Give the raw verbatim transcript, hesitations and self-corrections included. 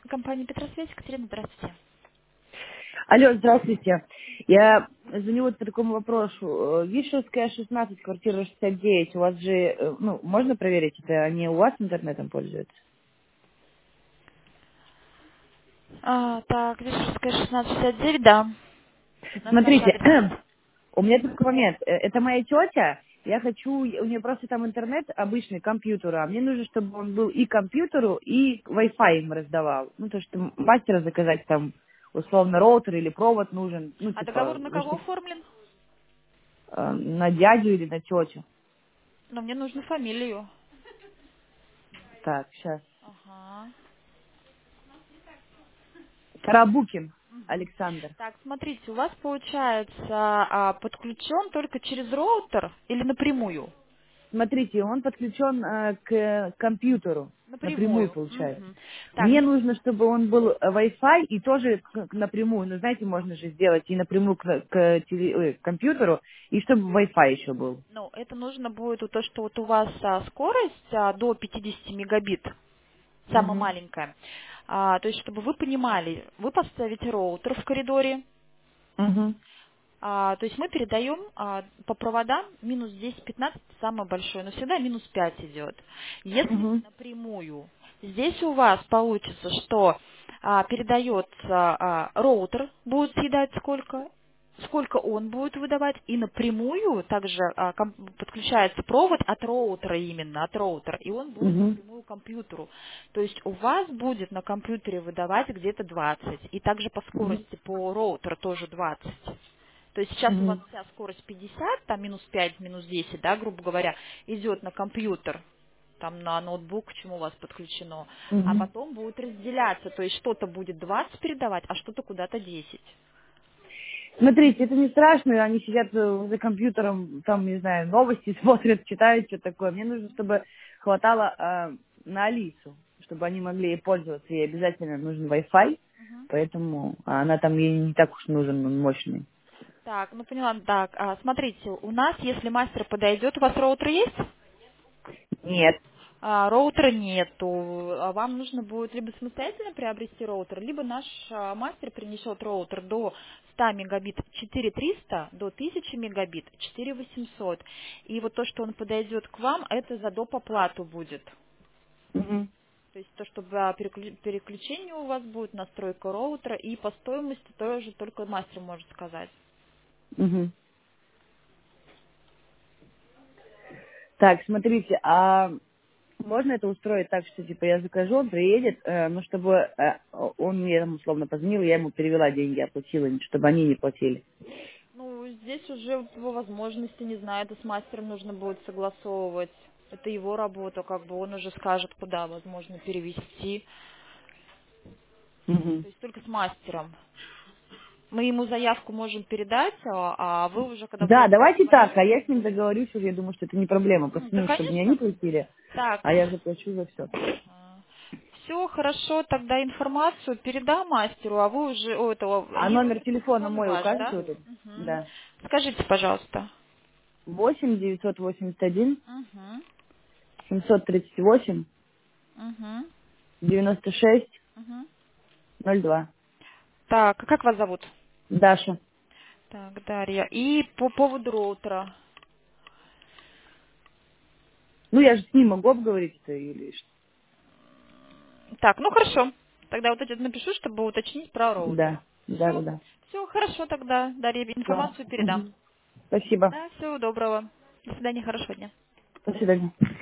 Компания Петросвязь, Екатерина, здравствуйте. Алло, здравствуйте. Я звоню вот по такому вопросу. Э, Вишевская, шестнадцать, квартира шестьдесят девять. У вас же, э, ну, можно проверить, это они у вас интернетом пользуются? А, так, Вишерская, шестнадцать шестьдесят девять, да. У нас ваш Смотрите, адрес. у меня такой момент. Э, Это моя тетя. Я хочу, у нее просто там интернет обычный, компьютер, а мне нужно, чтобы он был и компьютеру, и Wi-Fi им раздавал. Ну, то, что мастера заказать там, условно, роутер или провод нужен, ну, А договор типа, на ну, кого чтоб, оформлен? э, на дядю или на тетю. Ну, мне нужно фамилию. Так, сейчас. Ага. Карабукин Мгм. Александр. Так, смотрите, у вас получается а, подключен только через роутер или напрямую? Смотрите, он подключен э, к компьютеру напрямую, Напрямую. получается. Мгм. Так, Мне ну, нужно, чтобы он был э, Wi-Fi и тоже к- к напрямую. Ну, знаете, можно же сделать и напрямую к, к теле- ой, к компьютеру, и чтобы Wi-Fi еще был. ну, это нужно будет у то, что вот у вас а, скорость а, до пятидесяти мегабит. Самая Угу. маленькая. А, то есть, чтобы вы понимали, вы поставите роутер в коридоре, Угу. а, то есть мы передаем а, по проводам минус десять-пятнадцать, самое большое, но всегда минус пять идет. Если Угу. напрямую, здесь у вас получится, что а, передается а, роутер, будет съедать сколько, сколько он будет выдавать, и напрямую также а, ком- подключается провод от роутера именно, от роутера, и он будет Угу. напрямую к компьютеру. То есть у вас будет на компьютере выдавать где-то двадцать, и также по скорости по роутеру тоже двадцать. То есть сейчас у вас Угу. вся скорость пятьдесят, там минус пять, минус десять, да, грубо говоря, идет на компьютер, там на ноутбук, к чему у вас подключено, а Угу. потом будет разделяться, то есть что-то будет двадцать передавать, а что-то куда-то десять. Смотрите, это не страшно, они сидят э, за компьютером, там, не знаю, новости смотрят, читают, что такое. Мне нужно, чтобы хватало э, на Алису, чтобы они могли ей пользоваться. Ей обязательно нужен Wi-Fi, Мгм. поэтому она там ей не так уж нужен, он мощный. Так, ну поняла, так, а, смотрите, у нас, если мастер подойдет, у вас роутер есть? Нет. А, роутера нету. А вам нужно будет либо самостоятельно приобрести роутер, либо наш а, мастер принесет роутер до ста мегабит четыре триста, до тысячи мегабит четыре восемьсот. И вот то, что он подойдет к вам, это за доп. Оплату будет. Мгм. То есть то, чтобы а, переклю- переключение у вас будет, настройка роутера, и по стоимости тоже только мастер может сказать. Мгм. Так, смотрите, а можно это устроить так, что типа я закажу, он приедет, э, ну чтобы э, он мне там условно позвонил, я ему перевела деньги, оплатила, чтобы они не платили. Ну, здесь уже по возможности, не знаю, это с мастером нужно будет согласовывать. Это его работа, как бы он уже скажет, куда возможно перевести. Мгм. То есть только с мастером. Мы ему заявку можем передать, а, а вы уже, когда Да, будете давайте так, звонить, а я с ним договорюсь уже, я думаю, что это не проблема. м, Просто, да, ну, чтобы не они конечно. платили, Так, а я заплачу за все. все хорошо, тогда информацию передам мастеру, а вы уже, о, этого, А и номер номер телефона телефона мой ваш, да? укажете вот этот? Мгм. Да. Скажите, пожалуйста. Восемь девятьсот восемьдесят один Угу. семьсот тридцать восемь Угу. девяносто шесть Угу. ноль два. Так, а как вас зовут? Даша. Так, Дарья. И по поводу роутера. Ну, я же с ним могу обговорить это или что? Так, ну хорошо. Тогда вот это напишу, чтобы уточнить про роутер. Да, да, да, Все. да. Все хорошо тогда, Дарья. Всё. Информацию передам. Мгм. Спасибо. Да, всего доброго. До свидания, хорошего дня. До свидания.